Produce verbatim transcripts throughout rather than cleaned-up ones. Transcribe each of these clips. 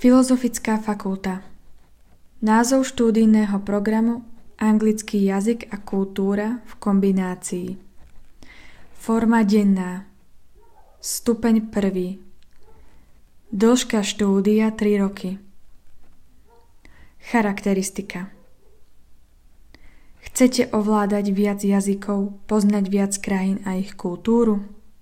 Filozofická fakulta. Názov štúdijného programu Anglický jazyk a kultúra v kombinácii. Forma denná. Stupeň prvý. Dĺžka štúdia tri roky. Charakteristika. Chcete ovládať viac jazykov, poznať viac krajín a ich kultúru?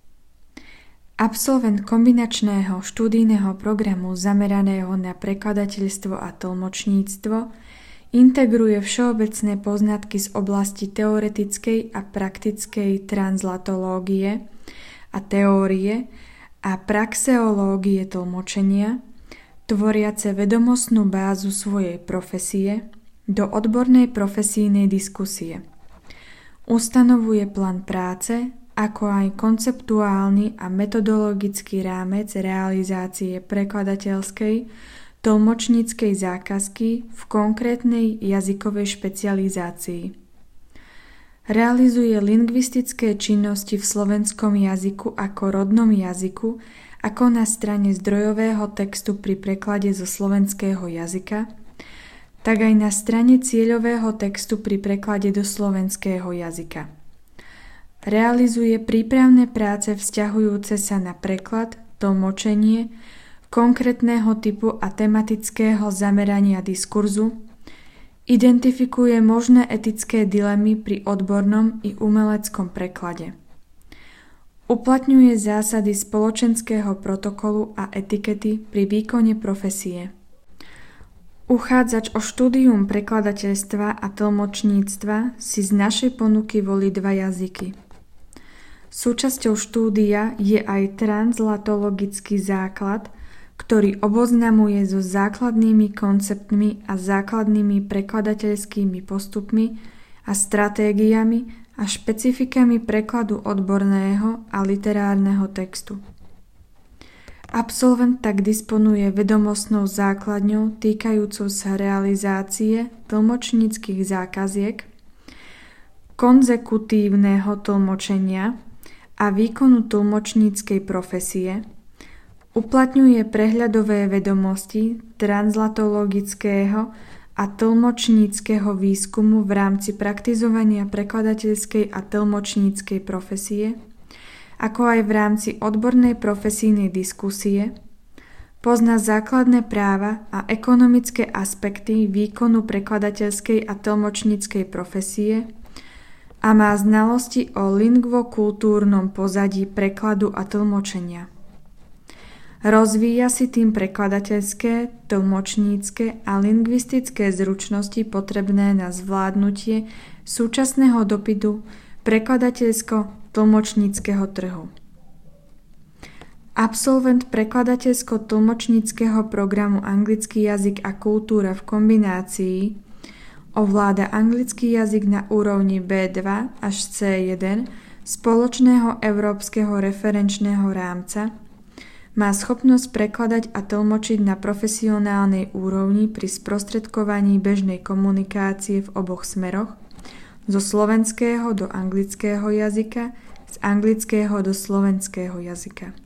Absolvent kombinačného štúdijného programu zameraného na prekladateľstvo a tlmočníctvo integruje všeobecné poznatky z oblasti teoretickej a praktickej translatológie a teórie a praxeológie tlmočenia, tvoriace vedomostnú bázu svojej profesie do odbornej profesijnej diskusie. Ustanovuje plán práce, ako aj konceptuálny a metodologický rámec realizácie prekladateľskej, tlmočníckej zákazky v konkrétnej jazykovej špecializácii. Realizuje lingvistické činnosti v slovenskom jazyku ako rodnom jazyku, ako na strane zdrojového textu pri preklade zo slovenského jazyka, tak aj na strane cieľového textu pri preklade do slovenského jazyka. Realizuje prípravné práce vzťahujúce sa na preklad, tlmočenie, konkrétneho typu a tematického zamerania diskurzu, identifikuje možné etické dilemy pri odbornom i umeleckom preklade. Uplatňuje zásady spoločenského protokolu a etikety pri výkone profesie. Uchádzač o štúdium prekladateľstva a tlmočníctva si z našej ponuky volí dva jazyky. Súčasťou štúdia je aj translatologický základ, ktorý oboznamuje so základnými konceptmi a základnými prekladateľskými postupmi a stratégiami a špecifikami prekladu odborného a literárneho textu. Absolvent tak disponuje vedomostnou základňou týkajúcou sa realizácie tlmočníckych zákaziek, konzekutívneho tlmočenia a výkonu tlmočníckej profesie, uplatňuje prehľadové vedomosti translatologického a tlmočníckeho výskumu v rámci praktizovania prekladateľskej a tlmočníckej profesie, ako aj v rámci odbornej profesijnej diskusie, pozná základné práva a ekonomické aspekty výkonu prekladateľskej a tlmočníckej profesie a má znalosti o lingvokultúrnom pozadí prekladu a tlmočenia. Rozvíja si tým prekladateľské, tlmočnícke a lingvistické zručnosti potrebné na zvládnutie súčasného dopytu prekladateľsko-tlmočníckeho trhu. Absolvent prekladateľsko-tlmočníckeho programu Anglický jazyk a kultúra v kombinácii ovláda anglický jazyk na úrovni bé dva až cé jeden spoločného európskeho referenčného rámca, má schopnosť prekladať a tlmočiť na profesionálnej úrovni pri sprostredkovaní bežnej komunikácie v oboch smeroch, zo slovenského do anglického jazyka, z anglického do slovenského jazyka.